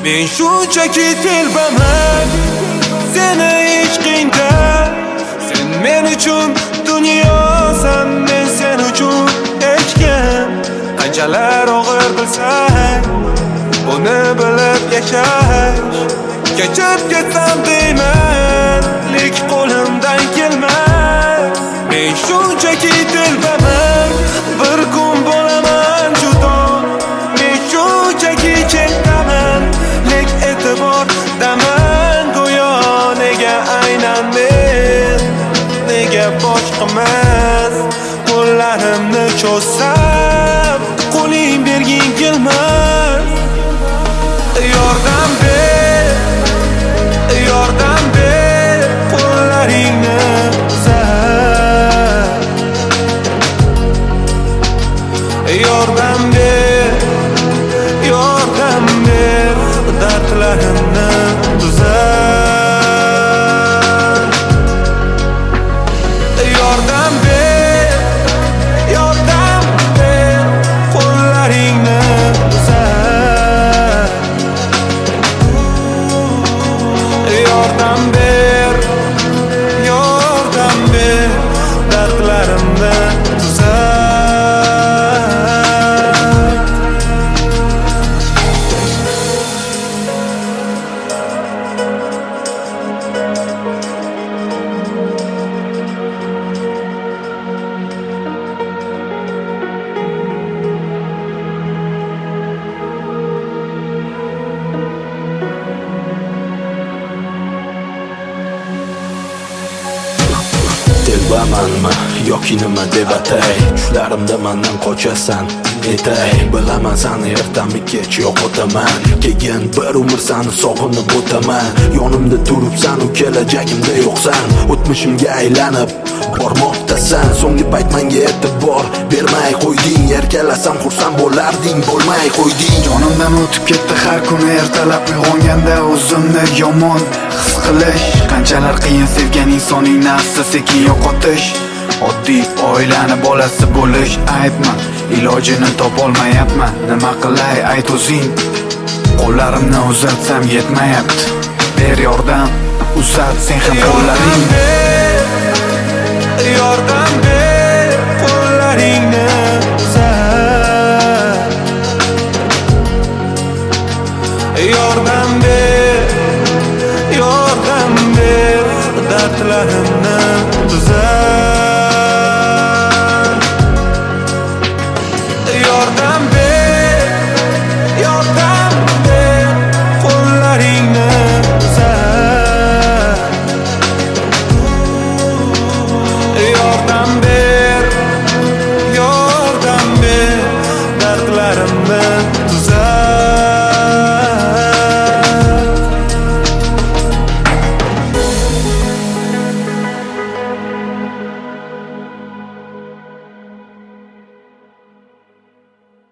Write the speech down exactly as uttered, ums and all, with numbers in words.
Men shunchaki telbaman seni ishqingda. Sen men uchun dunyosan, men sen uchun hech kim. Qanchalar og'ir bilsang, buni bilib yashash. Kechib ketsam deyman, lek qo'limdan kelmas. Men shunchaki telbaman, bir kun bo'laman judo. Men shunchaki chekdaman, lek e'tibordaman go'yo. Nega aynan men, nega boshqa emas? Qo'llarimni cho'zsam, qo'ling berging kelmas. Yordam ber, yordam ber, qo'llaringni uzat. Yordam ber, yordam ber, dardlarimni tuzat. Yordam ber, yordam ber, qo'llaringni uzat. Yordam ber, yordam ber, dardlarimni tuzat. Telbamanmi yoki nima deb atay? Tushlarimda mendan qochasan etay. Bilaman sani ertami kech yo'qotaman. Keyin bir umr sani sog'inib o'taman. Yonimda turibsan, u kelajagimda yo'qsan. O'tmishimga aylanib bormoqdasan. So'nggi payt menga e'tibor bermay qo'yding. Erkalasam xursand bo'larding, bo'lmay qo'yding. Jonimdan o'tib ketdi har kuni ertalab uyg'onganda o'zimni yomon his qilish. Qanchalar qiyin sevgan insoningni asta sekin yo'qotish. Oddiy oilani bolasi bo'lish aybmi? Ilojini topolmayapman. Nima qilay ayt o'zing. Qo'llarimni uzatsam yetmayapti. Ber yordam, uzat sen ham qo'llaringni. Yordam ber, qo'llaringni uzat. Yordam ber, yordam ber, dardlarimni tuzat.